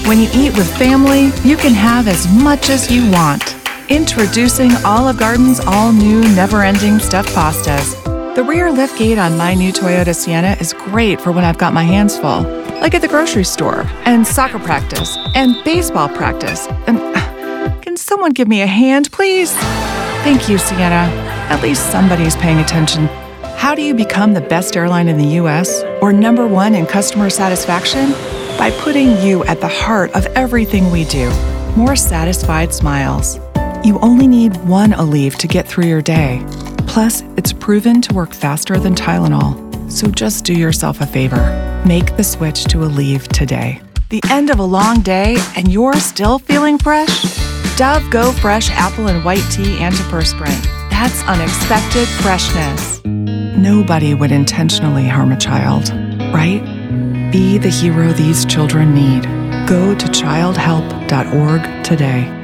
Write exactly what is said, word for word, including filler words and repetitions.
When you eat with family, you can have as much as you want. Introducing Olive Garden's all-new, never-ending stuffed pastas. The rear liftgate on my new Toyota Sienna is great for when I've got my hands full, like at the grocery store, and soccer practice, and baseball practice, and can someone give me a hand, please? Thank you, Sienna. At least somebody's paying attention. How do you become the best airline in the U S or number one in customer satisfaction? By putting you at the heart of everything we do. More satisfied smiles. You only need one Aleve to get through your day. Plus, it's proven to work faster than Tylenol. So just do yourself a favor. Make the switch to Aleve today. The end of a long day and you're still feeling fresh? Dove Go Fresh Apple and White Tea Antiperspirant. That's unexpected freshness. Nobody would intentionally harm a child, right? Be the hero these children need. Go to child help dot org today.